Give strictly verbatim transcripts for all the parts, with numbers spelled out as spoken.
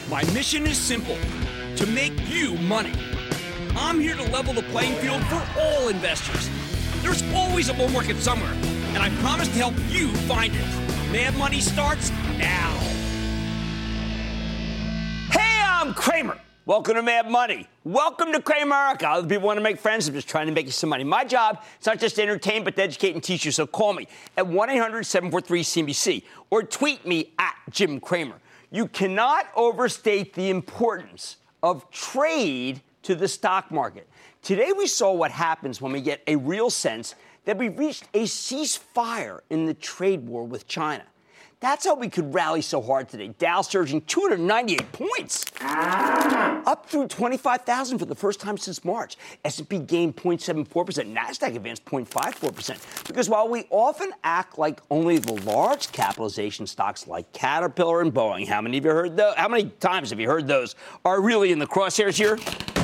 My mission is simple, to make you money. I'm here to level the playing field for all investors. There's always a bull market somewhere, and I promise to help you find it. Mad Money starts now. Hey, I'm Cramer. Welcome to Mad Money. Welcome to Cramerica. Other people want to make friends. I'm just trying to make you some money. My job is not just to entertain, but to educate and teach you. So call me at one eight hundred seven four three C B C or tweet me at Jim Cramer. You cannot overstate the importance of trade to the stock market. Today we saw what happens when we get a real sense that we've reached a ceasefire in the trade war with China. That's how we could rally so hard today. Dow surging two hundred ninety-eight points, up through twenty-five thousand for the first time since March. S and P gained zero point seven four percent. NASDAQ advanced zero point five four percent. Because while we often act like only the large capitalization stocks like Caterpillar and Boeing, how many of you heard those? How many times have you heard those are really in the crosshairs here?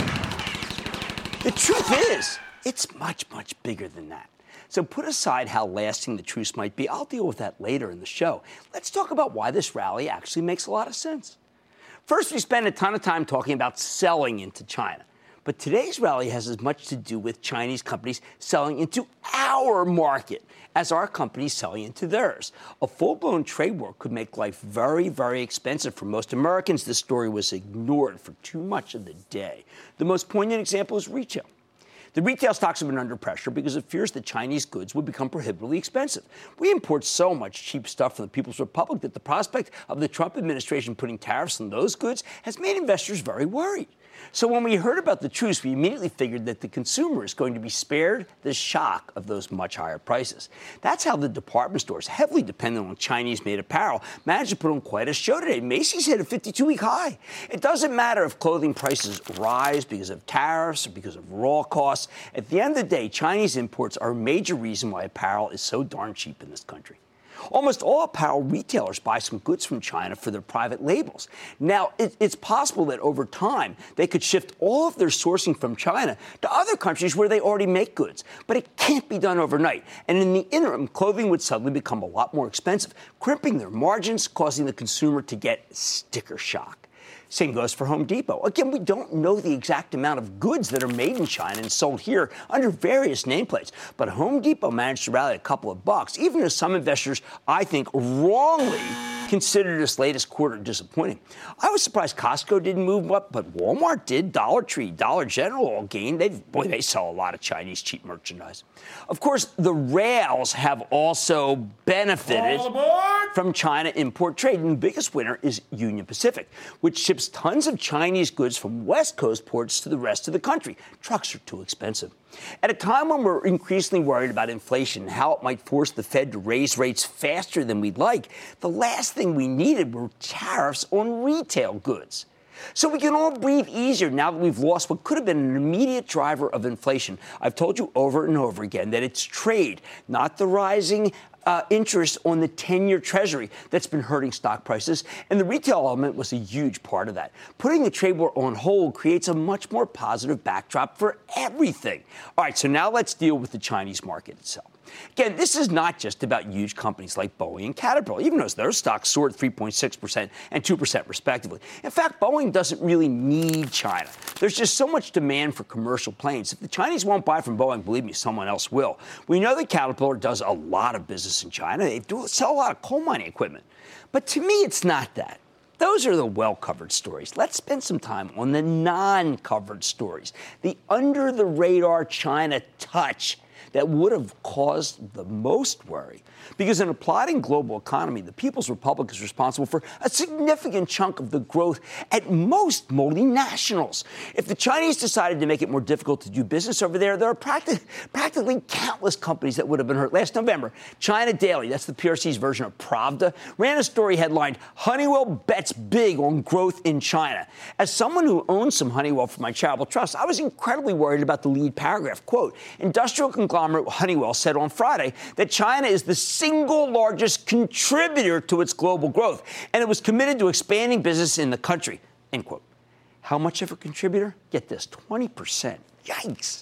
The truth is, it's much, much bigger than that. So put aside how lasting the truce might be. I'll deal with that later in the show. Let's talk about why this rally actually makes a lot of sense. First, we spend a ton of time talking about selling into China. But today's rally has as much to do with Chinese companies selling into our market as our companies selling into theirs. A full-blown trade war could make life very, very expensive for most Americans. This story was ignored for too much of the day. The most poignant example is retail. The retail stocks have been under pressure because it fears that Chinese goods will become prohibitively expensive. We import so much cheap stuff from the People's Republic that the prospect of the Trump administration putting tariffs on those goods has made investors very worried. So when we heard about the truce, we immediately figured that the consumer is going to be spared the shock of those much higher prices. That's how the department stores, heavily dependent on Chinese-made apparel, managed to put on quite a show today. Macy's hit a fifty-two-week high. It doesn't matter if clothing prices rise because of tariffs or because of raw costs. At the end of the day, Chinese imports are a major reason why apparel is so darn cheap in this country. Almost all apparel retailers buy some goods from China for their private labels. Now, it, it's possible that over time they could shift all of their sourcing from China to other countries where they already make goods. But it can't be done overnight. And in the interim, clothing would suddenly become a lot more expensive, crimping their margins, causing the consumer to get sticker shock. Same goes for Home Depot. Again, we don't know the exact amount of goods that are made in China and sold here under various nameplates. But Home Depot managed to rally a couple of bucks, even as some investors, I think, wrongly considered this latest quarter disappointing. I was surprised Costco didn't move up, but Walmart did. Dollar Tree, Dollar General all gained. They, boy, they sell a lot of Chinese cheap merchandise. Of course, the rails have also benefited from China import trade. And the biggest winner is Union Pacific, which ships tons of Chinese goods from West Coast ports to the rest of the country. Trucks are too expensive. At a time when we're increasingly worried about inflation and how it might force the Fed to raise rates faster than we'd like, the last thing we needed were tariffs on retail goods. So we can all breathe easier now that we've lost what could have been an immediate driver of inflation. I've told you over and over again that it's trade, not the rising Uh, interest on the ten-year Treasury that's been hurting stock prices, and the retail element was a huge part of that. Putting the trade war on hold creates a much more positive backdrop for everything. All right, so now let's deal with the Chinese market itself. Again, this is not just about huge companies like Boeing and Caterpillar, even though their stocks soared three point six percent and two percent respectively. In fact, Boeing doesn't really need China. There's just so much demand for commercial planes. If the Chinese won't buy from Boeing, believe me, someone else will. We know that Caterpillar does a lot of business in China. They do sell a lot of coal mining equipment. But to me, it's not that. Those are the well-covered stories. Let's spend some time on the non-covered stories, the under-the-radar China touch that would have caused the most worry. Because in a plotting global economy, the People's Republic is responsible for a significant chunk of the growth at most multinationals. If the Chinese decided to make it more difficult to do business over there, there are practi- practically countless companies that would have been hurt. Last November, China Daily, that's the P R C's version of Pravda, ran a story headlined, Honeywell bets big on growth in China. As someone who owns some Honeywell for my charitable trust, I was incredibly worried about the lead paragraph. Quote, industrial conglomerate Honeywell said on Friday that China is the single largest contributor to its global growth, and it was committed to expanding business in the country, end quote. How much of a contributor? Get this, twenty percent. Yikes.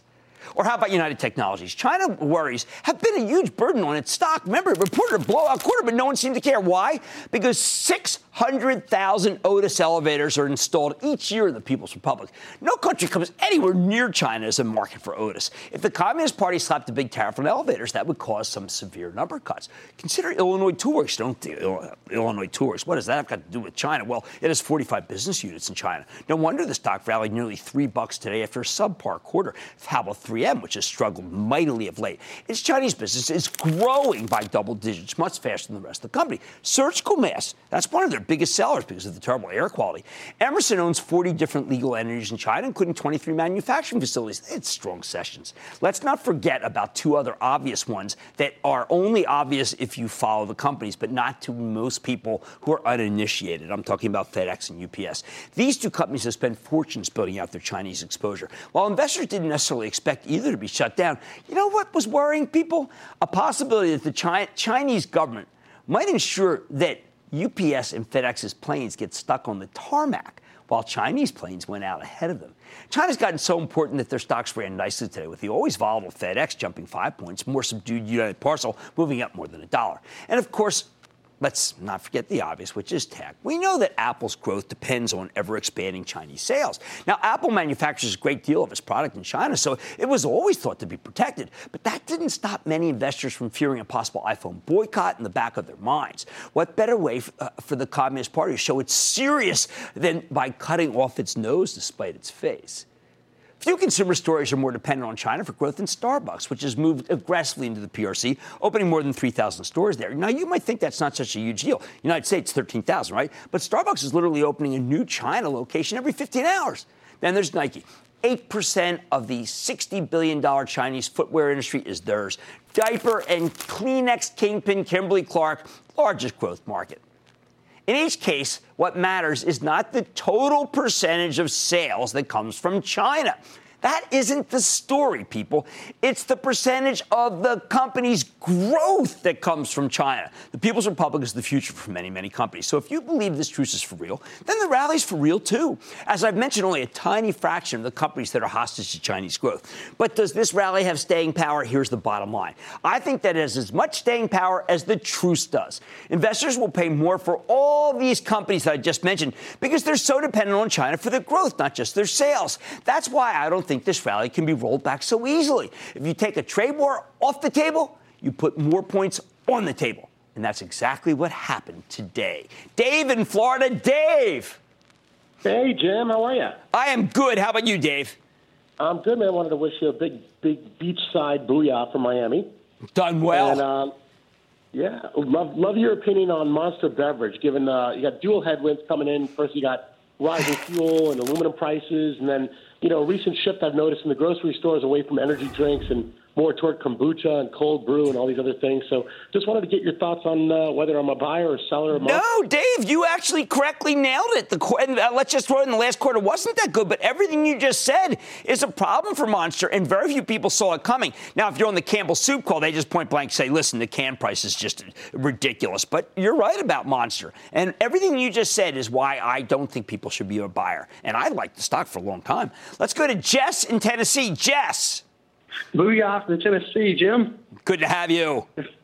Or how about United Technologies? China worries have been a huge burden on its stock. Remember, it reported a blowout quarter, but no one seemed to care. Why? Because six hundred thousand Otis elevators are installed each year in the People's Republic. No country comes anywhere near China as a market for Otis. If the Communist Party slapped a big tariff on elevators, that would cause some severe number cuts. Consider Illinois Toolworks. Don't Illinois Toolworks. What does that have got to do with China? Well, it has forty-five business units in China. No wonder the stock rallied nearly three bucks today after a subpar quarter. How about three M, which has struggled mightily of late? Its Chinese business is growing by double digits, much faster than the rest of the company. Surgical masks, that's one of their biggest sellers because of the terrible air quality. Emerson owns forty different legal entities in China, including twenty-three manufacturing facilities. It's strong sessions. Let's not forget about two other obvious ones that are only obvious if you follow the companies, but not to most people who are uninitiated. I'm talking about FedEx and U P S. These two companies have spent fortunes building out their Chinese exposure. While investors didn't necessarily expect either to be shut down, you know what was worrying people? A possibility that the Chi- Chinese government might ensure that U P S and FedEx's planes get stuck on the tarmac while Chinese planes went out ahead of them. China's gotten so important that their stocks ran nicely today, with the always volatile FedEx jumping five points, more subdued United Parcel moving up more than a dollar. And, of course, let's not forget the obvious, which is tech. We know that Apple's growth depends on ever-expanding Chinese sales. Now, Apple manufactures a great deal of its product in China, so it was always thought to be protected. But that didn't stop many investors from fearing a possible iPhone boycott in the back of their minds. What better way f- uh, for the Communist Party to show it's serious than by cutting off its nose to spite its face? Few consumer stories are more dependent on China for growth than Starbucks, which has moved aggressively into the P R C, opening more than three thousand stores there. Now, you might think that's not such a huge deal. United States, thirteen thousand, right? But Starbucks is literally opening a new China location every fifteen hours. Then there's Nike. eight percent of the sixty billion dollars Chinese footwear industry is theirs. Diaper and Kleenex kingpin Kimberly-Clark, largest growth market. In each case, what matters is not the total percentage of sales that comes from China. That isn't the story, people. It's the percentage of the company's growth that comes from China. The People's Republic is the future for many, many companies. So if you believe this truce is for real, then the rally's for real, too. As I've mentioned, only a tiny fraction of the companies that are hostage to Chinese growth. But does this rally have staying power? Here's the bottom line. I think that it has as much staying power as the truce does. Investors will pay more for all these companies that I just mentioned because they're so dependent on China for their growth, not just their sales. That's why I don't think this rally can be rolled back so easily. If you take a trade war off the table, you put more points on the table. And that's exactly what happened today. Dave in Florida. Dave. Hey, Jim. How are you? I am good. How about you, Dave? I'm good, man. I wanted to wish you a big, big beachside booyah from Miami. Done well. And, um, yeah, love love your opinion on Monster Beverage, given uh, you got dual headwinds coming in. First, you got rising fuel and aluminum prices, and then, you know, recent shift I've noticed in the grocery stores away from energy drinks and more toward kombucha and cold brew and all these other things. So just wanted to get your thoughts on uh, whether I'm a buyer or seller. Of no, Dave, you actually correctly nailed it. The and, uh, let's just throw it in the last quarter wasn't that good, but everything you just said is a problem for Monster, and very few people saw it coming. Now, if you're on the Campbell Soup call, they just point blank say, listen, the can price is just ridiculous. But you're right about Monster. And everything you just said is why I don't think people should be a buyer. And I liked the stock for a long time. Let's go to Jess in Tennessee. Jess. Booyah from Tennessee, Jim. Good to have you.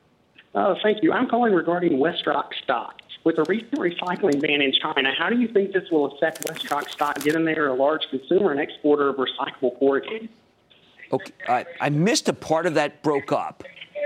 Oh, thank you. I'm calling regarding WestRock stock. With a recent recycling ban in China, how do you think this will affect WestRock stock, given they are a large consumer and exporter of recyclable corrugated? Okay, I, I missed a part of that broke up.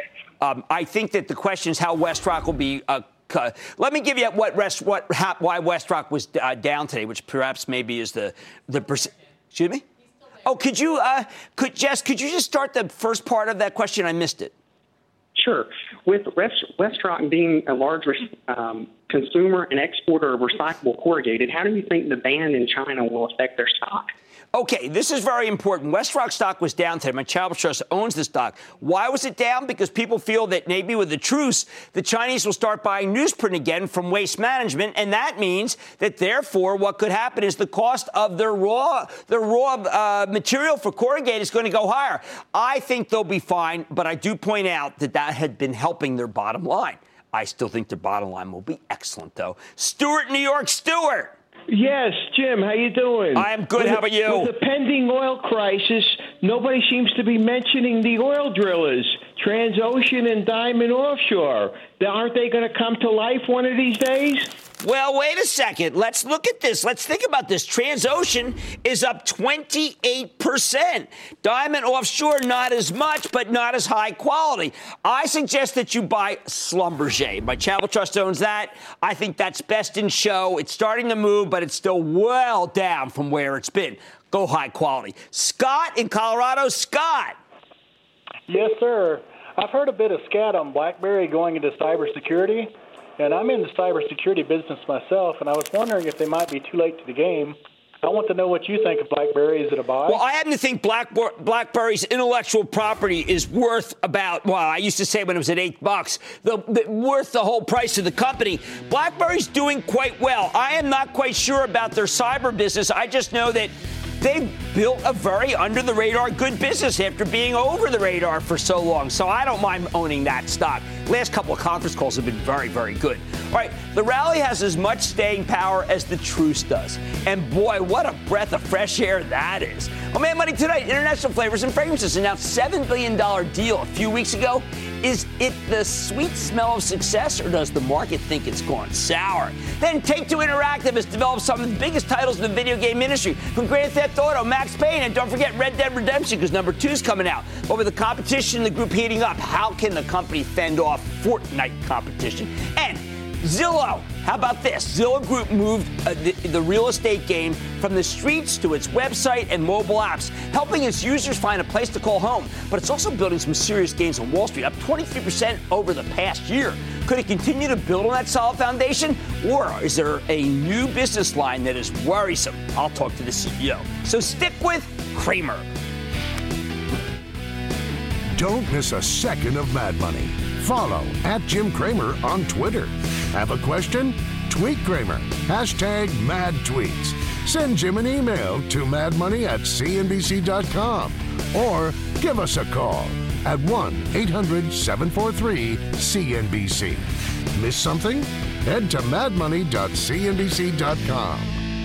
Um, I think that the question is how WestRock will be uh, Uh, let me give you what rest, what why WestRock was uh, down today, which perhaps maybe is the the percent. Excuse me. Oh, could you, uh, could Jess, could you just start the first part of that question? I missed it. Sure. With WestRock being a large um, consumer and exporter of recyclable corrugated, how do you think the ban in China will affect their stock? Okay, this is very important. WestRock stock was down today. My Charitable Trust owns the stock. Why was it down? Because people feel that maybe with the truce, the Chinese will start buying newsprint again from Waste Management, and that means that therefore what could happen is the cost of their raw, the raw uh, material for corrugated is going to go higher. I think they'll be fine, but I do point out that that had been helping their bottom line. I still think their bottom line will be excellent, though. Stuart, New York. Stuart. Yes, Jim, how you doing? I'm good. With How about you? With the pending oil crisis, nobody seems to be mentioning the oil drillers, Transocean and Diamond Offshore. Aren't they going to come to life one of these days? Well, wait a second. Let's look at this. Let's think about this. Transocean is up twenty-eight percent. Diamond Offshore, not as much, but not as high quality. I suggest that you buy Schlumberger. My Channel Trust owns that. I think that's best in show. It's starting to move, but it's still well down from where it's been. Go high quality. Scott in Colorado. Scott. Yes, sir. I've heard a bit of scat on BlackBerry going into cybersecurity. And I'm in the cybersecurity business myself, and I was wondering if they might be too late to the game. I want to know what you think of BlackBerry. Is it a buy? Well, I happen to think Black, BlackBerry's intellectual property is worth about, well, I used to say when it was at eight bucks, the, the, worth the whole price of the company. BlackBerry's doing quite well. I am not quite sure about their cyber business. I just know that they've built a very under-the-radar good business after being over the radar for so long. So I don't mind owning that stock. Last couple of conference calls have been very, very good. All right, the rally has as much staying power as the truce does. And boy, what a breath of fresh air that is. Oh, man, Money tonight, International Flavors and Fragrances announced a seven billion dollars deal a few weeks ago. Is it the sweet smell of success, or does the market think it's gone sour? Then Take-Two Interactive has developed some of the biggest titles in the video game industry, from Grand Theft Auto, Max Payne, and don't forget Red Dead Redemption, because number two's coming out. But with the competition in the group heating up, how can the company fend off Fortnite competition? And Zillow. How about this? Zillow Group moved uh, the, the real estate game from the streets to its website and mobile apps, helping its users find a place to call home. But it's also building some serious gains on Wall Street, up twenty-three percent over the past year. Could it continue to build on that solid foundation? Or is there a new business line that is worrisome? I'll talk to the C E O. So stick with Cramer. Don't miss a second of Mad Money. Follow at Jim Cramer on Twitter. Have a question? Tweet Cramer. Hashtag mad tweets. Send Jim an email to madmoney at c n b c dot com or give us a call at one eight hundred seven four three C N B C. Miss something? Head to mad money dot c n b c dot com.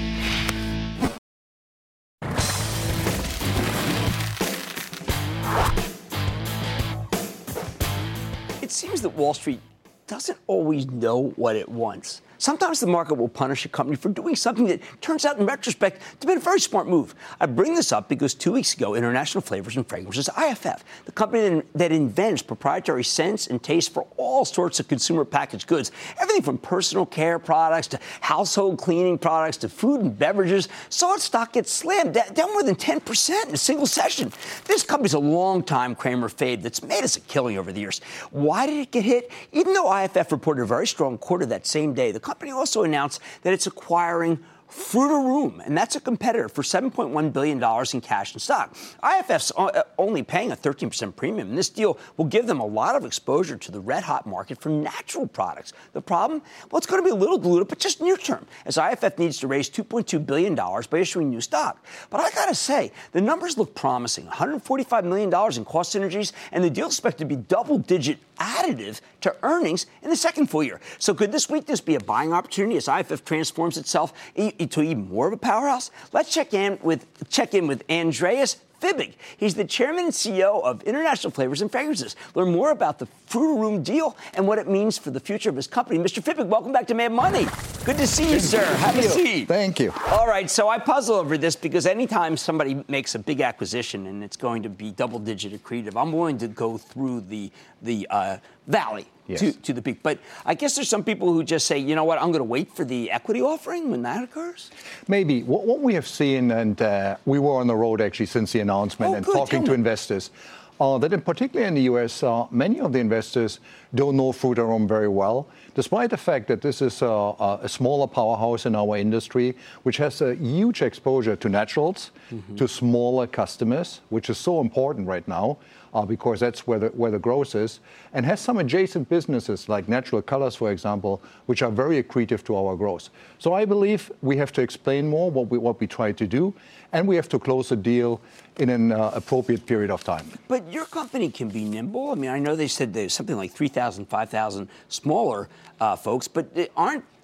It seems that Wall Street doesn't always know what it wants. Sometimes the market will punish a company for doing something that turns out in retrospect to have been a very smart move. I bring this up because two weeks ago, International Flavors and Fragrances, I F F, the company that invents proprietary scents and tastes for all sorts of consumer packaged goods, everything from personal care products to household cleaning products to food and beverages, saw its stock get slammed down more than ten percent in a single session. This company's a long-time Cramer fave that's made us a killing over the years. Why did it get hit? Even though I F F reported a very strong quarter that same day, the company also announced that it's acquiring Frutarom, and that's a competitor, for seven point one billion dollars in cash and stock. I F F's only paying a thirteen percent premium, and this deal will give them a lot of exposure to the red-hot market for natural products. The problem? Well, it's going to be a little diluted, but just near-term, as I F F needs to raise two point two billion dollars by issuing new stock. But I got to say, the numbers look promising. one hundred forty-five million dollars in cost synergies, and the deal is expected to be double-digit additive to earnings in the second full year. So could this weakness be a buying opportunity as I F F transforms itself into even more of a powerhouse? Let's check in with check in with Andreas Fibig. He's the chairman and C E O of International Flavors and Fragrances. Learn more about the Frutarom deal and what it means for the future of his company. Mister Fibig, welcome back to Mad Money. Good to see you, sir. Have a seat. Thank you. All right, so I puzzle over this because anytime somebody makes a big acquisition and it's going to be double-digit accretive, I'm willing to go through the the uh, valley. Yes. To, to the peak. But I guess there's some people who just say, you know what, I'm going to wait for the equity offering when that occurs? Maybe. What, what we have seen, and uh, we were on the road actually since the announcement oh, and good. talking Tell to me. investors, uh, that in particular in the U S, uh, many of the investors don't know Frutarom very well, despite the fact that this is a, a smaller powerhouse in our industry, which has a huge exposure to naturals, mm-hmm. to smaller customers, which is so important right now. Uh, because that's where the, where the growth is, and has some adjacent businesses like natural colors, for example, which are very accretive to our growth. So I believe we have to explain more what we what we try to do, and we have to close the deal in an uh, appropriate period of time. But your company can be nimble. I mean, I know they said there's something like three thousand, five thousand smaller uh, folks, but aren't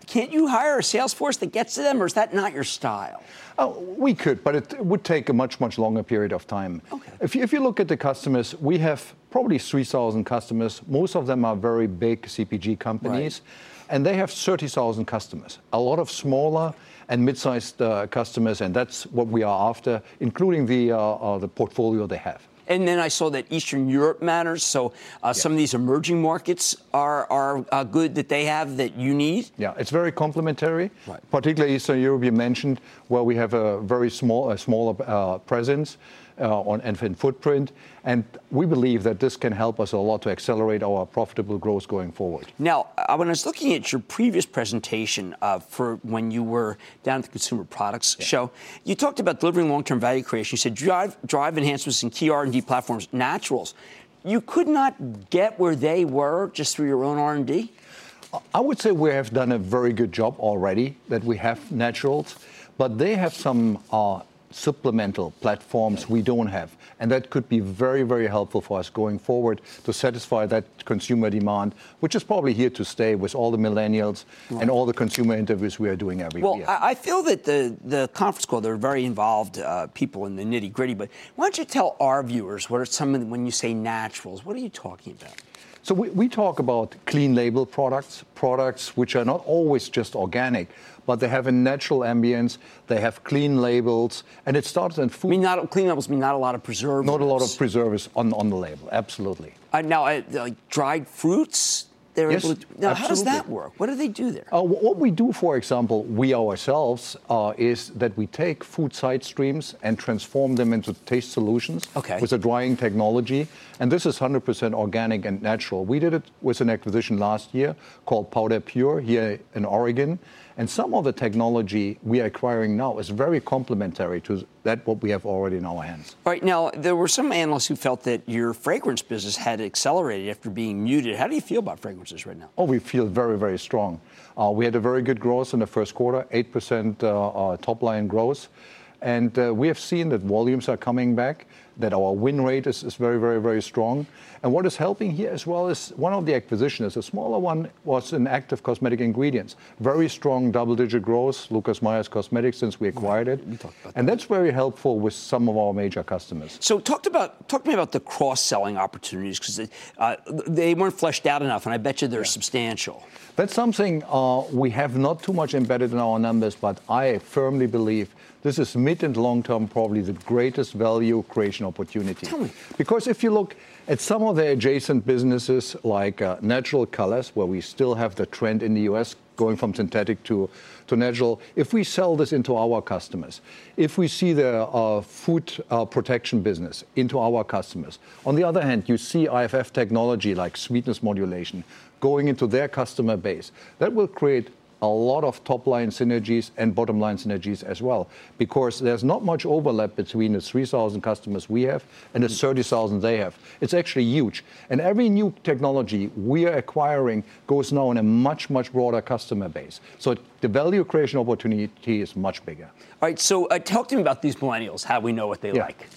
Can't you hire a sales force that gets to them, or is that not your style? Oh, we could, but it would take a much, much longer period of time. Okay. If you, if you look at the customers, we have probably three thousand customers. Most of them are very big C P G companies, right. And they have thirty thousand customers. A lot of smaller and mid-sized uh, customers, and that's what we are after, including the, uh, uh, the portfolio they have. And then I saw that Eastern Europe matters. So uh, yes. Some of these emerging markets are, are uh, good that they have that you need. Yeah, it's very complementary. Right. Particularly Eastern Europe, you mentioned, where we have a very small, a smaller uh, presence uh, on and footprint. And we believe that this can help us a lot to accelerate our profitable growth going forward. Now, uh, when I was looking at your previous presentation uh, for when you were down at the Consumer Products yeah. Show, you talked about delivering long-term value creation. You said drive, drive enhancements in key R and D platforms, naturals. You could not get where they were just through your own R and D? I would say we have done a very good job already, that we have naturals, but they have some uh, supplemental platforms we don't have. And that could be very, very helpful for us going forward to satisfy that consumer demand, which is probably here to stay with all the millennials right. and all the consumer interviews we are doing every well, year. Well, I feel that the, the conference call, they're very involved uh, people in the nitty gritty, but why don't you tell our viewers what are some of the, when you say naturals, what are you talking about? So we, we talk about clean label products, products which are not always just organic, but they have a natural ambience, they have clean labels, and it starts in food. I mean, not, clean labels mean not a lot of preservatives. Not a lot of preservatives on, on the label, absolutely. Uh, now, uh, like dried fruits? They're yes, able to, now, absolutely. How does that work? What do they do there? Uh, what we do, for example, we ourselves, uh, is that we take food side streams and transform them into taste solutions okay. with a drying technology. And this is one hundred percent organic and natural. We did it with an acquisition last year called Powder Pure here in Oregon. And some of the technology we are acquiring now is very complementary to that what we have already in our hands. All right. Now, there were some analysts who felt that your fragrance business had accelerated after being muted. How do you feel about fragrances right now? Oh, we feel very, very strong. Uh, we had a very good growth in the first quarter, eight percent uh, uh, top-line growth. And uh, we have seen that volumes are coming back, that our win rate is, is very, very, very strong. And what is helping here as well is one of the acquisitions, a smaller one, was in active cosmetic ingredients. Very strong double-digit growth, Lucas Myers Cosmetics, since we acquired it. And that's very helpful with some of our major customers. So talk about talk to me about the cross-selling opportunities, because they, uh, they weren't fleshed out enough, and I bet you they're yeah. substantial. That's something uh, we have not too much embedded in our numbers, but I firmly believe this is mid and long term probably the greatest value creation opportunity. Tell me. Because if you look at some of the adjacent businesses like uh, natural colors, where we still have the trend in the U S going from synthetic to, to natural, if we sell this into our customers, if we see the uh, food uh, protection business into our customers, on the other hand, you see I F F technology like sweetness modulation going into their customer base, that will create a lot of top-line synergies and bottom-line synergies as well, because there's not much overlap between the three thousand customers we have and the thirty thousand they have. It's actually huge. And every new technology we are acquiring goes now in a much, much broader customer base. So the value creation opportunity is much bigger. All right, so uh, talk to me about these millennials, how we know what they yeah. like.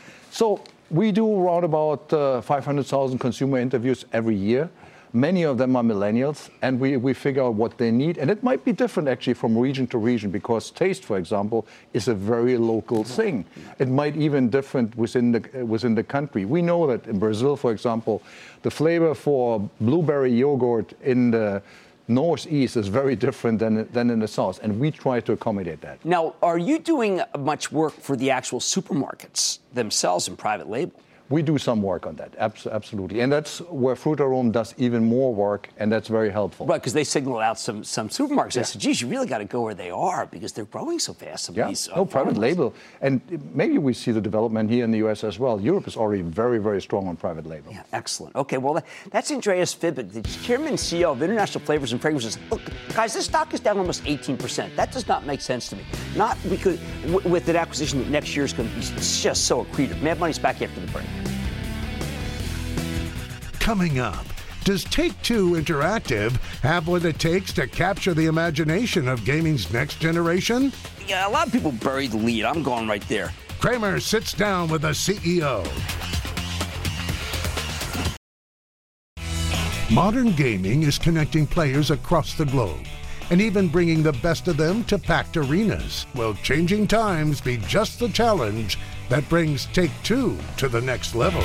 So we do around about uh, five hundred thousand consumer interviews every year. Many of them are millennials, and we, we figure out what they need. And it might be different, actually, from region to region, because taste, for example, is a very local thing. It might even different within the, within the country. We know that in Brazil, for example, the flavor for blueberry yogurt in the Northeast is very different than, than in the South, and we try to accommodate that. Now, are you doing much work for the actual supermarkets themselves in private label? We do some work on that, absolutely. And that's where Frutarom does even more work, and that's very helpful. Right, because they signaled out some, some supermarkets. Yeah. I said, geez, you really got to go where they are, because they're growing so fast. Some yeah, of these, uh, no, private label. And maybe we see the development here in the U S as well. Europe is already very, very strong on private label. Yeah, excellent. Okay, well, that, that's Andreas Fibig, the chairman and C E O of International Flavors and Fragrances. Look, guys, this stock is down almost eighteen percent. That does not make sense to me. Not because, w- with an acquisition that next year is going to be just so accretive. Mad Money's back after the break. Coming up, does Take-Two Interactive have what it takes to capture the imagination of gaming's next generation? Yeah, a lot of people bury the lead. I'm going right there. Cramer sits down with the C E O. Modern gaming is connecting players across the globe. and even bringing the best of them to packed arenas. Will changing times be just the challenge that brings Take-Two to the next level?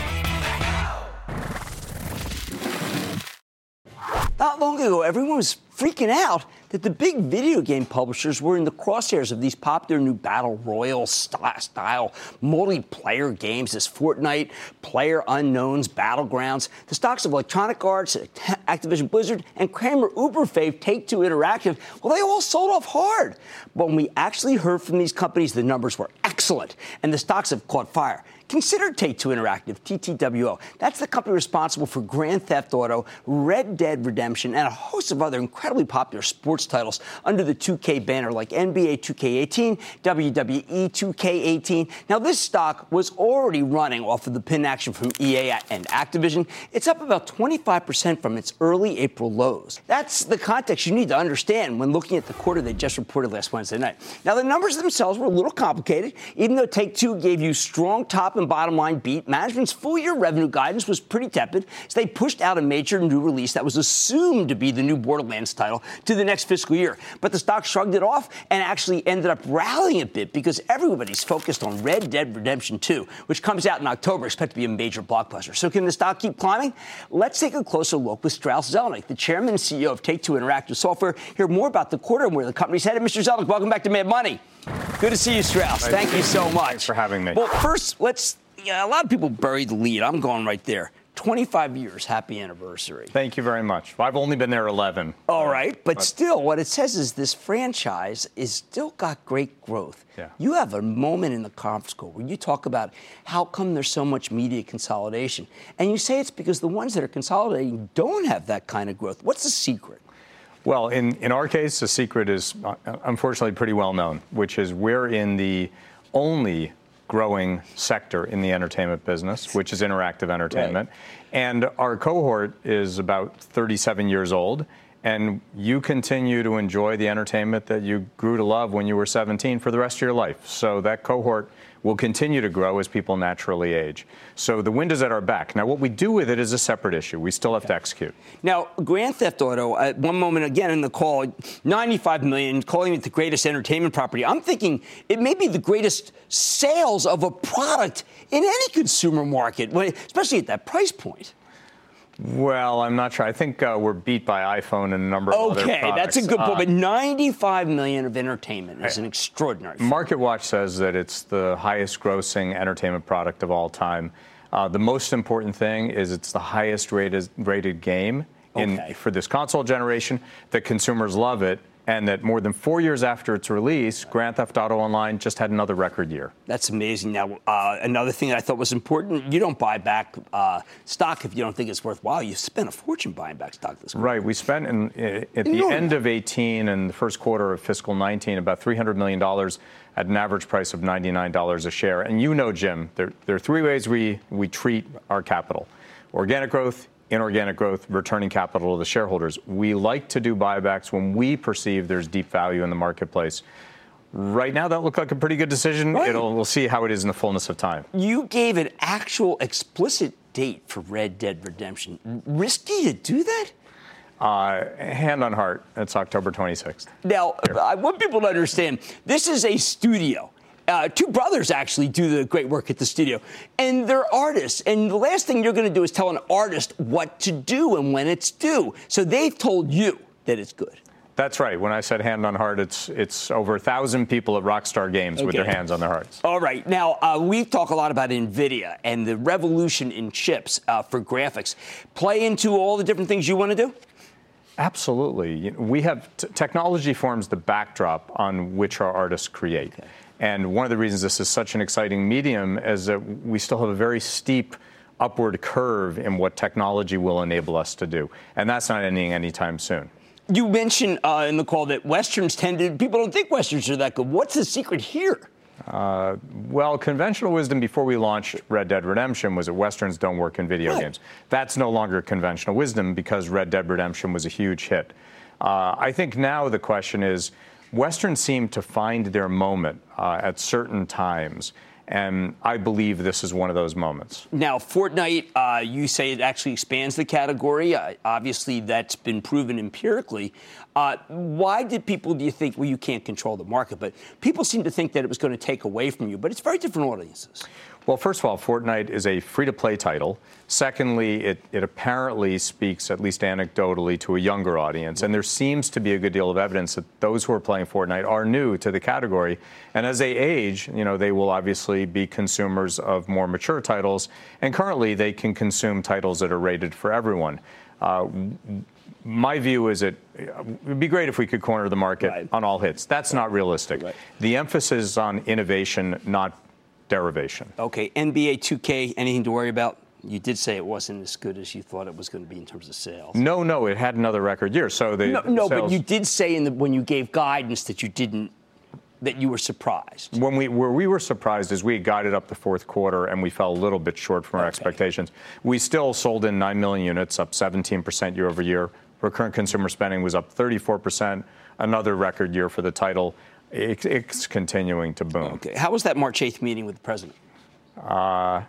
Not long ago, everyone was freaking out that the big video game publishers were in the crosshairs of these popular new battle royale style multiplayer games as Fortnite, PlayerUnknown's Battlegrounds. The stocks of Electronic Arts, Activision Blizzard, and Kramer Uberfave Take-Two Interactive, well, they all sold off hard. But when we actually heard from these companies, the numbers were excellent, and the stocks have caught fire. Consider Take-Two Interactive, T T W O. That's the company responsible for Grand Theft Auto, Red Dead Redemption, and a host of other incredibly popular sports titles under the two K banner like N B A two K eighteen, W W E two K eighteen. Now, this stock was already running off of the pin action from E A and Activision. It's up about twenty-five percent from its early April lows. That's the context you need to understand when looking at the quarter they just reported last Wednesday night. Now, the numbers themselves were a little complicated. Even though Take-Two gave you strong top and bottom line beat, management's full-year revenue guidance was pretty tepid, so they pushed out a major new release that was assumed to be the new Borderlands title to the next fiscal year. But the stock shrugged it off and actually ended up rallying a bit because everybody's focused on Red Dead Redemption two, which comes out in October, expected to be a major blockbuster. So can the stock keep climbing? Let's take a closer look with Strauss Zelnick, the chairman and C E O of Take-Two Interactive Software. Hear more about the quarter and where the company's headed. Mister Zelnick, welcome back to Mad Money. Good to see you, Strauss. Nice Thank you so much. Thanks for having me. Well, first, let's, yeah, a lot of people bury the lead. I'm going right there. twenty-five years, happy anniversary. Thank you very much. I've only been there eleven. All right, but still, what it says is this franchise is still got great growth. Yeah. You have a moment in the conference call where you talk about how come there's so much media consolidation. And you say it's because the ones that are consolidating don't have that kind of growth. What's the secret? Well, in, in our case, the secret is uh, unfortunately pretty well known, which is we're in the only growing sector in the entertainment business, which is interactive entertainment. Right. And our cohort is about thirty-seven years old, and you continue to enjoy the entertainment that you grew to love when you were seventeen for the rest of your life. So that cohort will continue to grow as people naturally age. So the wind is at our back. Now, what we do with it is a separate issue. We still have to execute. Now, Grand Theft Auto, at one moment again in the call, ninety-five million, calling it the greatest entertainment property. I'm thinking it may be the greatest sales of a product in any consumer market, especially at that price point. Well, I'm not sure. I think uh, we're beat by iPhone and a number of okay, other products. Okay, that's a good point. Uh, but ninety-five million of entertainment is an extraordinary thing. MarketWatch says that it's the highest grossing entertainment product of all time. Uh, the most important thing is it's the highest rated, rated game in, okay. for this console generation, that consumers love it, and that more than four years after its release, Grand Theft Auto Online just had another record year. That's amazing. Now, uh, another thing that I thought was important, you don't buy back uh, stock if you don't think it's worthwhile. You spent a fortune buying back stock this quarter. Right. We spent in, in, at the end of eighteen and the first quarter of fiscal nineteen about three hundred million dollars at an average price of ninety-nine dollars a share. And you know, Jim, there, there are three ways we, we treat our capital: organic growth, inorganic growth, returning capital to the shareholders. We like to do buybacks when we perceive there's deep value in the marketplace. Right now, that looked like a pretty good decision. Right. It'll, we'll see how it is in the fullness of time. You gave an actual explicit date for Red Dead Redemption. Risky to do that? Uh, hand on heart, it's October twenty-sixth. Now, Here. I want people to understand, this is a studio. Uh, two brothers actually do the great work at the studio, and they're artists. And the last thing you're going to do is tell an artist what to do and when it's due. So they've told you that it's good. That's right. When I said hand on heart, it's it's over a thousand people at Rockstar Games okay. with their hands on their hearts. All right. Now, uh, we talk a lot about NVIDIA and the revolution in chips uh, for graphics. Play into all the different things you want to do? Absolutely. We have t- technology forms the backdrop on which our artists create. Okay. And one of the reasons this is such an exciting medium is that we still have a very steep upward curve in what technology will enable us to do. And that's not ending anytime soon. You mentioned uh, in the call that Westerns tend to, people don't think Westerns are that good. What's the secret here? Uh, well, conventional wisdom before we launched Red Dead Redemption was that Westerns don't work in video right. games. That's no longer conventional wisdom because Red Dead Redemption was a huge hit. Uh, I think now the question is, Westerns seem to find their moment uh, at certain times. And I believe this is one of those moments. Now, Fortnite, uh, you say it actually expands the category. Uh, obviously, that's been proven empirically. Uh, why did people, do you think, well, you can't control the market, but people seem to think that it was going to take away from you, but it's very different audiences. Well, first of all, Fortnite is a free-to-play title. Secondly, it, it apparently speaks, at least anecdotally, to a younger audience. And there seems to be a good deal of evidence that those who are playing Fortnite are new to the category. And as they age, you know, they will obviously be consumers of more mature titles. And currently, they can consume titles that are rated for everyone. Uh, my view is it would be great if we could corner the market right. on all hits. That's not realistic. Right. The emphasis is on innovation, not derivation. Okay, N B A two K, anything to worry about? You did say it wasn't as good as you thought it was going to be in terms of sales. No, no, it had another record year. So they no, no but you did say in the, when you gave guidance that you didn't, that you were surprised. When we where we were surprised is we guided up the fourth quarter and we fell a little bit short from our okay. expectations. We still sold in nine million units, up seventeen percent year over year. Recurrent consumer spending was up thirty-four percent, another record year for the title. It's continuing to boom. Okay. How was that March eighth meeting with the president? Uh,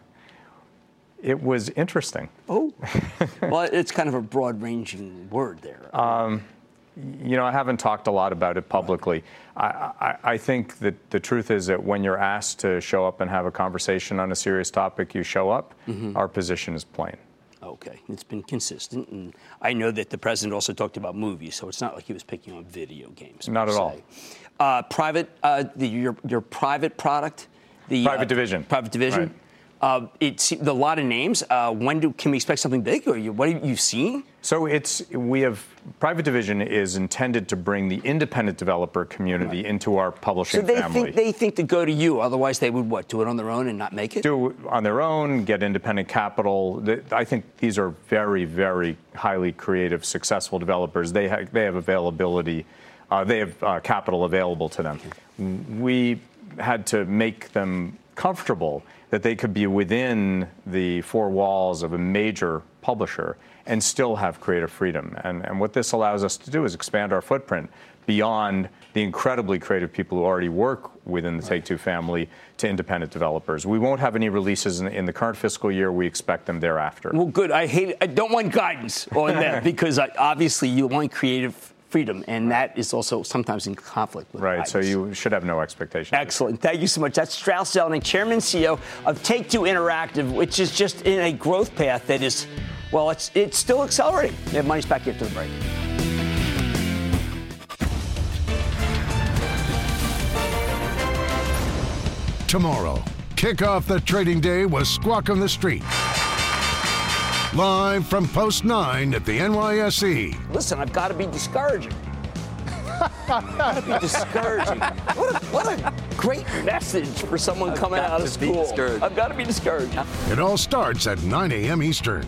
it was interesting. Oh, well, it's kind of a broad-ranging word there. Um, you know, I haven't talked a lot about it publicly. I, I, I think that the truth is that when you're asked to show up and have a conversation on a serious topic, you show up. Mm-hmm. Our position is plain. Okay, it's been consistent, and I know that the president also talked about movies, so it's not like he was picking on video games. Not at all. Uh, private, uh, the, your your private product, the private uh, division, private division. Right. Uh, it's a lot of names. Uh, when do can we expect something big? Or you, what have you seen? So it's we have private division is intended to bring the independent developer community right. into our publishing so they family. Think, they think to go to you. Otherwise, they would what? Do it on their own and not make it? Do it on their own. Get independent capital. I think these are very, very highly creative, successful developers. They have they have availability. Uh, they have uh, capital available to them. Okay. We had to make them comfortable that they could be within the four walls of a major publisher and still have creative freedom. And, and what this allows us to do is expand our footprint beyond the incredibly creative people who already work within the Take-Two family to independent developers. We won't have any releases in, in the current fiscal year. We expect them thereafter. Well, good. I hate. I don't want guidance on that because I, obviously you want creative freedom, and that is also sometimes in conflict with right. guidance. So you should have no expectations. Excellent. Thank you so much. That's Strauss Zelnick, Chairman and C E O of Take-Two Interactive, which is just in a growth path that is, well, it's it's still accelerating. We have Money's back after the break. Tomorrow, kick off the trading day with Squawk on the Street. Live from Post nine at the N Y S E. Listen, I've got to be discouraging. I've got to be discouraging. What a, what a great message for someone I've coming out of school. I've got to be discouraged. It all starts at nine a.m. Eastern.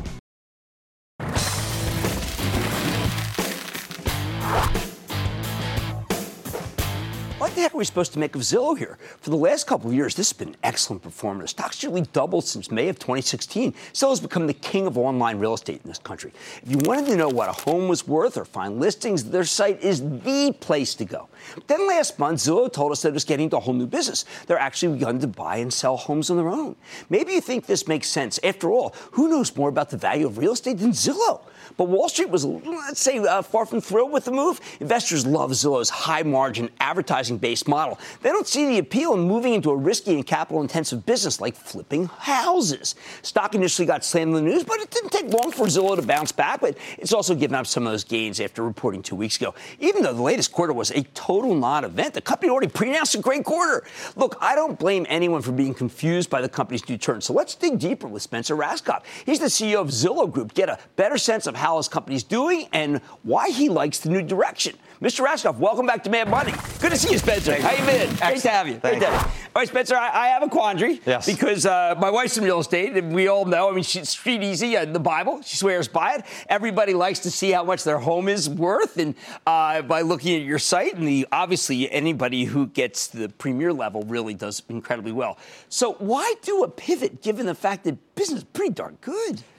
What the heck are we supposed to make of Zillow here? For the last couple of years, this has been an excellent performer. The stock's nearly doubled since May of twenty sixteen. Zillow's become the king of online real estate in this country. If you wanted to know what a home was worth or find listings, their site is the place to go. Then last month, Zillow told us that it was getting into a whole new business. They're actually begun to buy and sell homes on their own. Maybe you think this makes sense. After all, who knows more about the value of real estate than Zillow? But Wall Street was, let's say, uh, far from thrilled with the move. Investors love Zillow's high-margin, advertising-based model. They don't see the appeal in moving into a risky and capital-intensive business like flipping houses. Stock initially got slammed in the news, but it didn't take long for Zillow to bounce back. But it's also given up some of those gains after reporting two weeks ago. Even though the latest quarter was a total non-event, the company already pre-announced a great quarter. Look, I don't blame anyone for being confused by the company's new turn. So let's dig deeper with Spencer Rascoff. He's the C E O of Zillow Group. Get a better sense of how his company's doing and why he likes the new direction. Mister Rascoff, welcome back to Mad Money. Good to see you, Spencer. Thank How you been? Excellent. Great to have you. Great to have you. All right, Spencer, I, I have a quandary. Yes. Because uh, my wife's in real estate, and we all know, I mean, she's street easy, uh, the Bible. She swears by it. Everybody likes to see how much their home is worth, and uh, by looking at your site, and the, obviously anybody who gets the premier level really does incredibly well. So why do a pivot, given the fact that business is pretty darn good?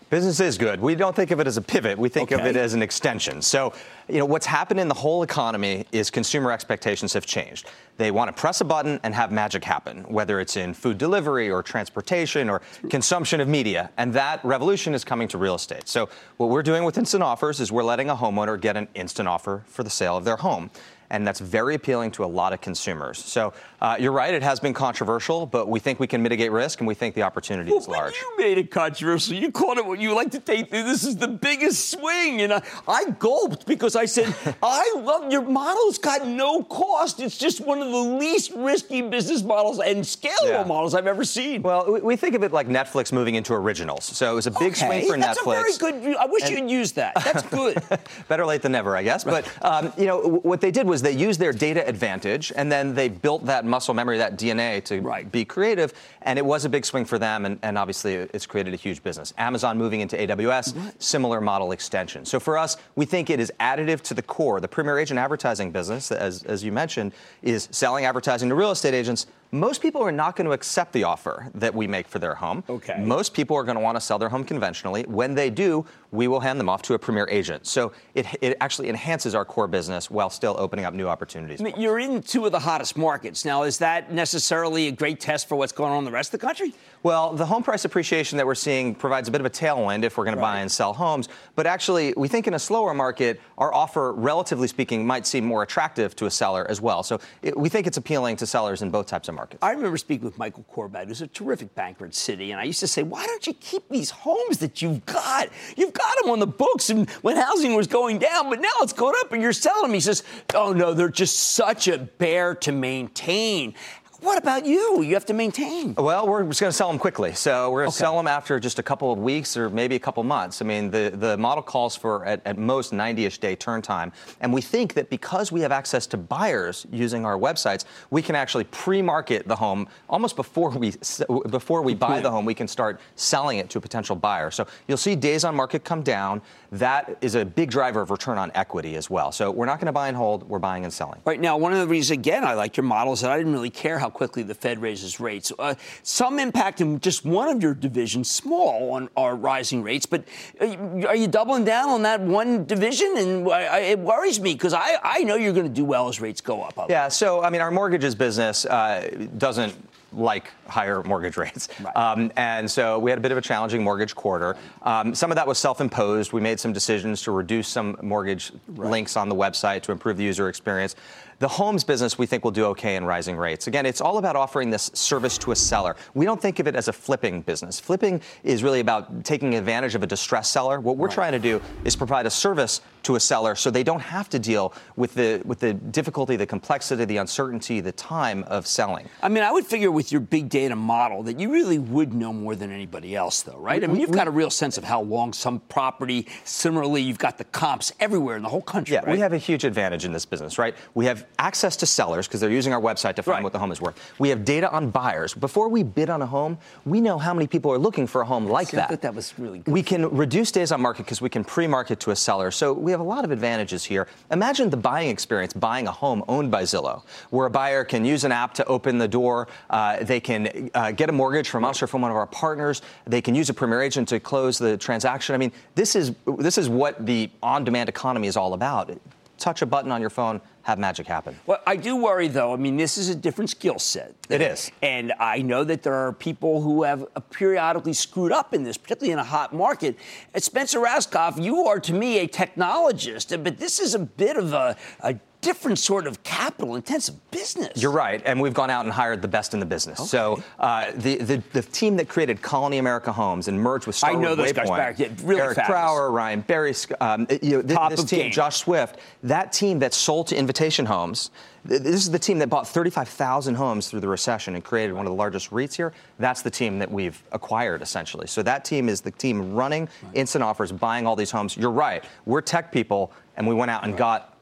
Business is good. We don't think of it as a pivot. We think Okay. of it as an extension. So, you know, what's happened in the whole economy is consumer expectations have changed. They want to press a button and have magic happen, whether it's in food delivery or transportation or consumption of media. And that revolution is coming to real estate. So what we're doing with Instant Offers is we're letting a homeowner get an instant offer for the sale of their home. And that's very appealing to a lot of consumers. So uh, you're right, it has been controversial, but we think we can mitigate risk, and we think the opportunity well, is large. You made it controversial. You called it what you like to take. This is the biggest swing. And I, I gulped because I said, I love your model's got no cost. It's just one of the least risky business models and scalable Yeah. models I've ever seen. Well, we- we think of it like Netflix moving into originals. So it was a big okay, swing for that's Netflix. That's a very good. I wish And- you'd use that. That's good. Better late than never, I guess. But, um, you know, w- what they did was they used their data advantage, and then they built that muscle memory, that D N A to Right. be creative, and it was a big swing for them, and, and obviously it's created a huge business. Amazon moving into A W S, similar model extension. So for us, we think it is additive to the core. The Premier Agent advertising business, as, as you mentioned, is selling advertising to real estate agents. Most people are not going to accept the offer that we make for their home. Okay. Most people are going to want to sell their home conventionally. When they do, we will hand them off to a Premier Agent. So it, it actually enhances our core business while still opening up new opportunities. I mean, you're in two of the hottest markets. Now, is that necessarily a great test for what's going on in the rest of the country? Well, the home price appreciation that we're seeing provides a bit of a tailwind if we're going to buy and sell homes. But actually, we think in a slower market, our offer, relatively speaking, might seem more attractive to a seller as well. So it, we think it's appealing to sellers in both types of markets. I remember speaking with Michael Corbett, who's a terrific banker at Citi, and I used to say, why don't you keep these homes that you've got? You've got them on the books and when housing was going down, but now it's going up and you're selling them. He says, oh, no, they're just such a bear to maintain. What about you? You have to maintain. Well, we're just going to sell them quickly. So we're going to Okay. sell them after just a couple of weeks or maybe a couple months. I mean, the, the model calls for at, at most ninety-ish day turn time. And we think that because we have access to buyers using our websites, we can actually pre-market the home almost before we before we buy the home. We can start selling it to a potential buyer. So you'll see days on market come down. That is a big driver of return on equity as well. So we're not going to buy and hold. We're buying and selling. Right now, one of the reasons, again, I like your model is that I didn't really care how quickly the Fed raises rates. Uh, some impact in just one of your divisions, small, on our rising rates. But are you, are you doubling down on that one division? And I, I, it worries me because I, I know you're going to do well as rates go up. Yeah, so, I mean, our mortgages business uh, doesn't like higher mortgage rates. Right. Um, and so we had a bit of a challenging mortgage quarter. Um, some of that was self-imposed. We made some decisions to reduce some mortgage right. links on the website to improve the user experience. The homes business, we think, will do okay in rising rates. Again, it's all about offering this service to a seller. We don't think of it as a flipping business. Flipping is really about taking advantage of a distressed seller. What we're right. trying to do is provide a service to a seller so they don't have to deal with the with the difficulty, the complexity, the uncertainty, the time of selling. I mean, I would figure with your big data model that you really would know more than anybody else, though, right? I mean, you've got a real sense of how long some property, similarly, you've got the comps everywhere in the whole country, Yeah, right? we have a huge advantage in this business, right? We have access to sellers because they're using our website to find right. what the home is worth. We have data on buyers. Before we bid on a home, we know how many people are looking for a home like See, that. I thought that was really good. We can reduce days on market because we can pre-market to a seller. So we have a lot of advantages here. Imagine the buying experience, buying a home owned by Zillow, where a buyer can use an app to open the door. Uh, they can uh, get a mortgage from us or from one of our partners. They can use a Premier Agent to close the transaction. I mean, this is this is what the on-demand economy is all about. Touch a button on your phone, have magic happen. Well, I do worry, though. I mean, this is a different skill set. It is. And I know that there are people who have periodically screwed up in this, particularly in a hot market. And Spencer Rascoff, you are, to me, a technologist, but this is a bit of a, a different sort of capital-intensive business. You're right, and we've gone out and hired the best in the business. Okay. So uh, the, the the team that created Colony America Homes and merged with Starwood I know those Waypoint, guys back, yeah, really Eric fabulous. Trower, Ryan Berry, um, you know, th- Top this of team, game. Josh Swift, that team that sold to Invitation Homes. th- This is the team that bought thirty-five thousand homes through the recession and created one of the largest REITs here. That's the team that we've acquired, essentially. So that team is the team running Instant Offers, buying all these homes. You're right. We're tech people, and we went out and got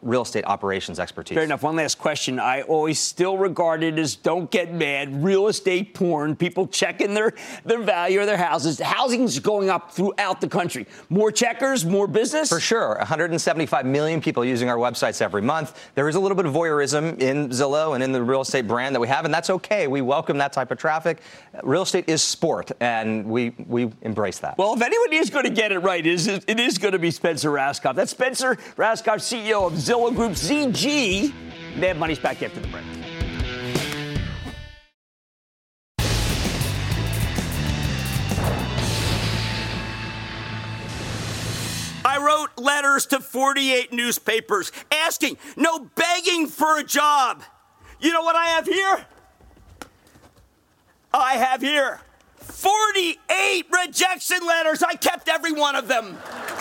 real estate operations expertise. Fair enough. One last question. I always still regard it as, don't get mad, real estate porn. People checking their, their value of their houses. Housing is going up throughout the country. More checkers, more business? For sure. one hundred seventy-five million people using our websites every month. There is a little bit of voyeurism in Zillow and in the real estate brand that we have, and that's okay. We welcome that type of traffic. Real estate is sport, and we we embrace that. Well, if anyone is going to get it right, it is, it is going to be Spencer Rascoff. That's Spencer Rascoff, C E O of Zillow Group, Z G. Mad Money's back after the break. I wrote letters to forty-eight newspapers asking, no begging for a job. You know what I have here? I have here forty-eight rejection letters. I kept every one of them.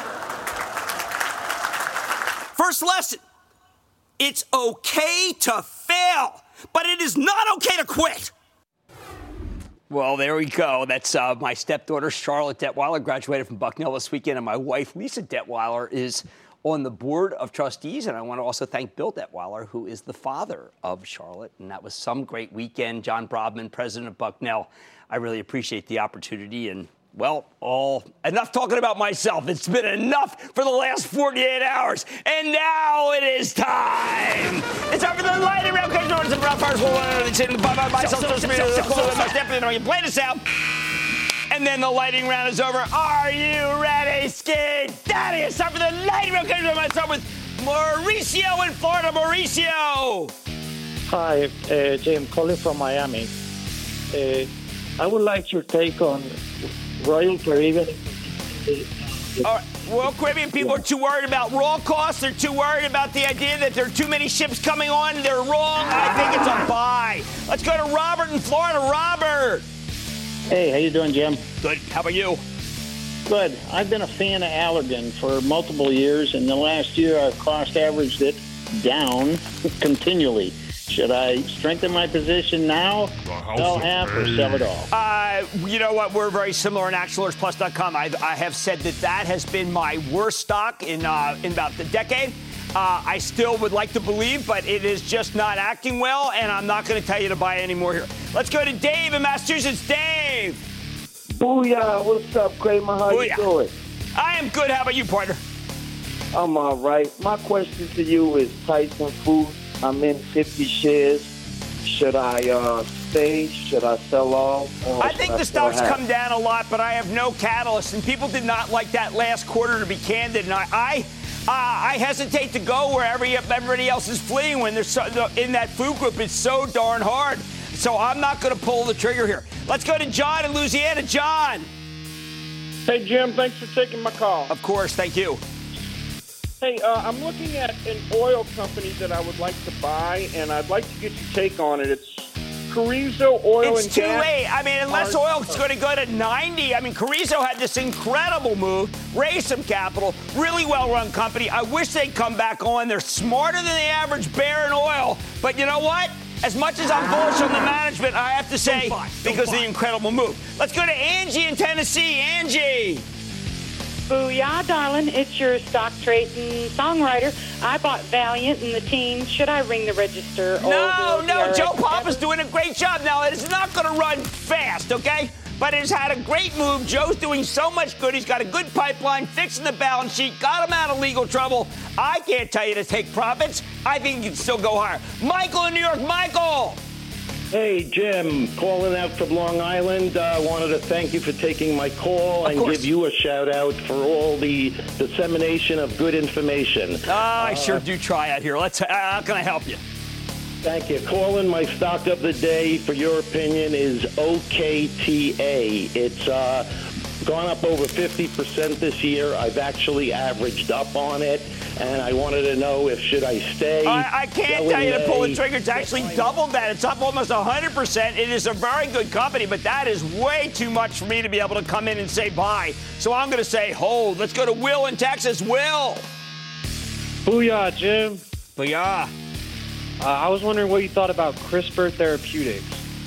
First lesson, it's okay to fail, but it is not okay to quit. Well, there we go. That's uh, my stepdaughter, Charlotte Detweiler, graduated from Bucknell this weekend, and my wife, Lisa Detweiler, is on the board of trustees. And I want to also thank Bill Detweiler, who is the father of Charlotte. And that was some great weekend. John Brobman, president of Bucknell. I really appreciate the opportunity. And, well, all enough talking about myself. It's been enough for the last forty-eight hours. And now it is time. It's time for the lightning round. You play this out. And then the lightning round is over. Are you ready, Ski Daddy? It's time for the lightning round. I'm going to start with Mauricio in Florida. Mauricio. Hi, uh, Jim, calling from Miami. Uh, I would like your take on Royal Caribbean. All right. Royal Caribbean people are too worried about raw costs. They're too worried about the idea that there are too many ships coming on. They're wrong. I think it's a buy. Let's go to Robert in Florida. Robert. Hey, how you doing, Jim? Good. How about you? Good. I've been a fan of Allergan for multiple years, and the last year I've cost averaged it down continually. Should I strengthen my position now, sell half, or sell it all? Uh, you know what? We're very similar on action alerts plus dot com. I, I have said that that has been my worst stock in uh, in about the decade. Uh, I still would like to believe, but it is just not acting well, and I'm not going to tell you to buy any more here. Let's go to Dave in Massachusetts. Dave. Booyah. What's up, Kramer? How Booyah. you doing? I am good. How about you, partner? I'm all right. My question to you is Tyson Foods. I'm in fifty shares. Should I uh, stay? Should I sell all? I think the stock's come down a lot, but I have no catalyst, and people did not like that last quarter, to be candid. And I, I, uh, I hesitate to go where every, everybody else is fleeing when they're so, in that food group. It's so darn hard. So I'm not going to pull the trigger here. Let's go to John in Louisiana. John. Hey, Jim. Thanks for taking my call. Of course. Thank you. Hey, uh, I'm looking at an oil company that I would like to buy, and I'd like to get your take on it. It's Carrizo Oil it's and Gas. It's too late. I mean, unless oil is going to go to ninety. I mean, Carrizo had this incredible move, raised some capital, really well-run company. I wish they'd come back on. They're smarter than the average bear in oil. But you know what? As much as I'm bullish on the management, I have to say, because of the incredible move. Let's go to Angie in Tennessee. Angie. Booyah, darling. It's your stock trading songwriter. I bought Valiant and the team. Should I ring the register? No, no, Joe Papa's doing a great job. Now, it's not going to run fast, okay? But it's had a great move. Joe's doing so much good. He's got a good pipeline, fixing the balance sheet, got him out of legal trouble. I can't tell you to take profits. I think you can still go higher. Michael in New York. Michael. Hey, Jim, calling out from Long Island. I uh, wanted to thank you for taking my call and give you a shout-out for all the dissemination of good information. Uh, I sure do try out here. Let's. Uh, how can I help you? Thank you. Calling my stock of the day, for your opinion, is O K T A. It's uh, gone up over fifty percent this year. I've actually averaged up on it. And I wanted to know if should I stay. I, I can't tell you to pull the trigger. It's actually doubled that. It's up almost one hundred percent. It is a very good company, but that is way too much for me to be able to come in and say buy. So I'm going to say hold. Let's go to Will in Texas. Will. Booyah, Jim. Booyah. Uh, I was wondering what you thought about CRISPR Therapeutics.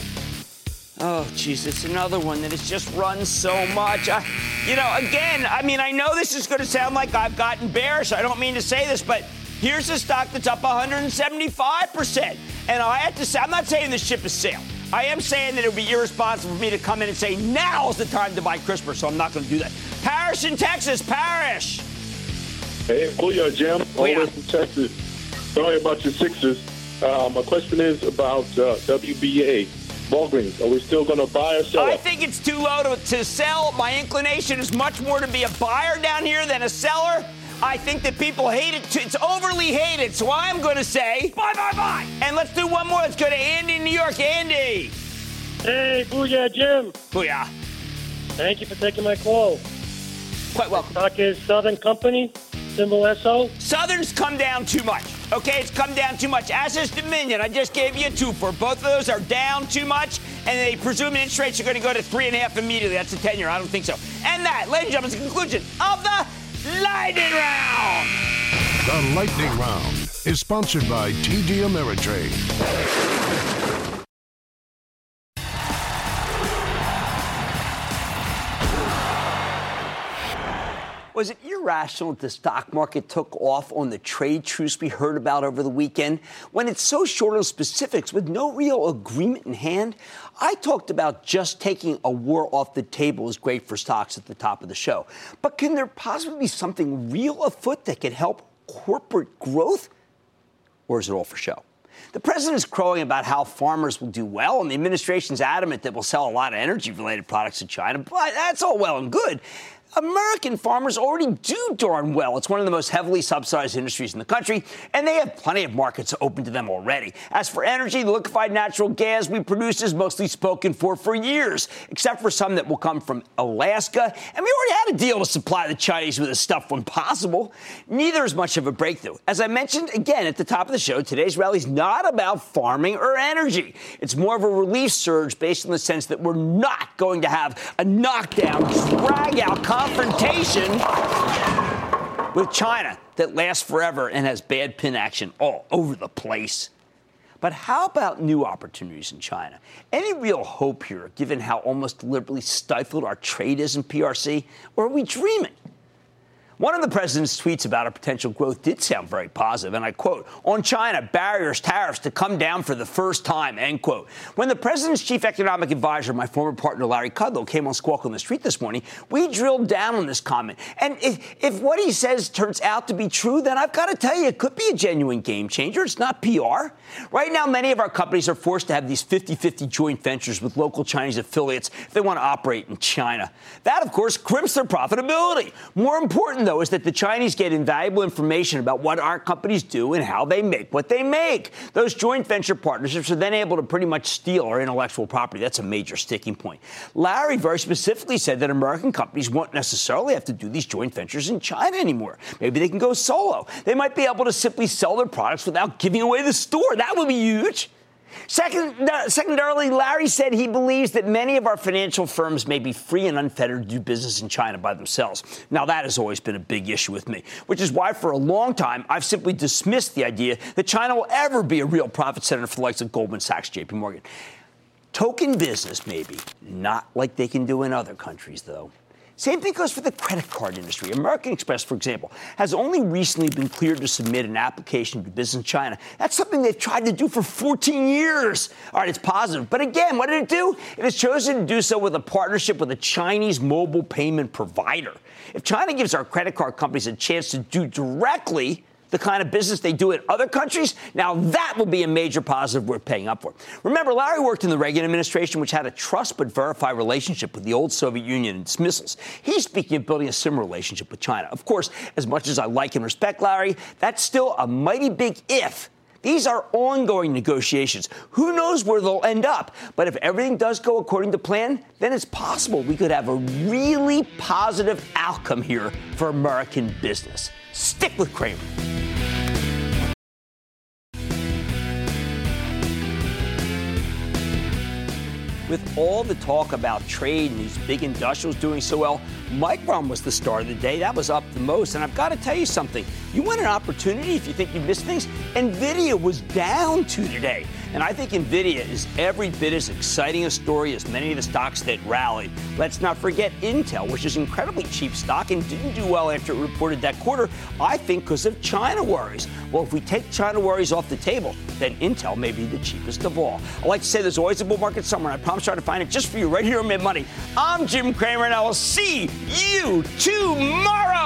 Oh, geez, it's another one that has just run so much. I, you know, again, I mean, I know this is going to sound like I've gotten bearish. I don't mean to say this, but Here's a stock that's up one hundred seventy-five percent. And I have to say, I'm not saying this ship has sailed. I am saying that it would be irresponsible for me to come in and say now's the time to buy CRISPR, so I'm not going to do that. Parrish in Texas. Parrish. Hey, booyah, Jim. All the way from Texas. Sorry about your Sixers. Uh, my question is about uh, W B A. Walgreens, are we still going to buy or sell? I think it's too low to, to sell. My inclination is much more to be a buyer down here than a seller. I think that people hate it. Too. It's overly hated, so I'm going to say buy, buy, buy. And let's do one more. Let's go to Andy in New York. Andy. Hey, booyah, Jim. Booyah. Thank you for taking my call. Quite welcome. Stock is Southern Company, symbol S O. Southern's come down too much. Okay, it's come down too much. As is Dominion. I just gave you a two for. Both of those are down too much, and they presume interest rates are going to go to three and a half immediately. That's a ten-year. I don't think so. And that, ladies and gentlemen, is the conclusion of the Lightning Round. The Lightning Round is sponsored by T D Ameritrade. Was it irrational that the stock market took off on the trade truce we heard about over the weekend when it's so short on specifics with no real agreement in hand? I talked about just taking a war off the table is great for stocks at the top of the show. But can there possibly be something real afoot that could help corporate growth? Or is it all for show? The president is crowing about how farmers will do well, and the administration's adamant that we'll sell a lot of energy-related products to China. But that's all well and good. American farmers already do darn well. It's one of the most heavily subsidized industries in the country, and they have plenty of markets open to them already. As for energy, the liquefied natural gas we produce is mostly spoken for for years, except for some that will come from Alaska. And we already had a deal to supply the Chinese with this stuff when possible. Neither is much of a breakthrough. As I mentioned again at the top of the show, today's rally is not about farming or energy. It's more of a relief surge based on the sense that we're not going to have a knockdown, drag-out confrontation with China that lasts forever and has bad pin action all over the place. But how about new opportunities in China? Any real hope here, given how almost deliberately stifled our trade is in P R C? Or are we dreaming? One of the president's tweets about our potential growth did sound very positive, and I quote, on China, barriers, tariffs to come down for the first time, end quote. When the president's chief economic advisor, my former partner Larry Kudlow, came on Squawk on the Street this morning, we drilled down on this comment. And if, if what he says turns out to be true, then I've got to tell you, it could be a genuine game changer. It's not P R. Right now, many of our companies are forced to have these fifty-fifty joint ventures with local Chinese affiliates if they want to operate in China. That, of course, crimps their profitability. More important, though, is that the Chinese get invaluable information about what our companies do and how they make what they make. Those joint venture partnerships are then able to pretty much steal our intellectual property. That's a major sticking point. Larry very specifically said that American companies won't necessarily have to do these joint ventures in China anymore. Maybe they can go solo. They might be able to simply sell their products without giving away the store. That would be huge. Second, uh, secondarily, Larry said he believes that many of our financial firms may be free and unfettered to do business in China by themselves. Now, that has always been a big issue with me, which is why for a long time I've simply dismissed the idea that China will ever be a real profit center for the likes of Goldman Sachs, J P Morgan. Token business, maybe. Not like they can do in other countries, though. Same thing goes for the credit card industry. American Express, for example, has only recently been cleared to submit an application to business in China. That's something they've tried to do for fourteen years. All right, it's positive. But again, what did it do? It has chosen to do so with a partnership with a Chinese mobile payment provider. If China gives our credit card companies a chance to do directly the kind of business they do in other countries, now that will be a major positive worth paying up for. Remember, Larry worked in the Reagan administration, which had a trust but verify relationship with the old Soviet Union and its missiles. He's speaking of building a similar relationship with China. Of course, as much as I like and respect Larry, that's still a mighty big if. These are ongoing negotiations. Who knows where they'll end up? But if everything does go according to plan, then it's possible we could have a really positive outcome here for American business. Stick with Cramer. With all the talk about trade and these big industrials doing so well, Micron was the star of the day. That was up the most. And I've got to tell you something. You want an opportunity if you think you missed things? NVIDIA was down two today. And I think NVIDIA is every bit as exciting a story as many of the stocks that rallied. Let's not forget Intel, which is incredibly cheap stock and didn't do well after it reported that quarter, I think because of China worries. Well, if we take China worries off the table, then Intel may be the cheapest of all. I like to say there's always a bull market somewhere, and I promise I'll try to find it just for you right here on Mad Money. I'm Jim Cramer, and I will see you tomorrow.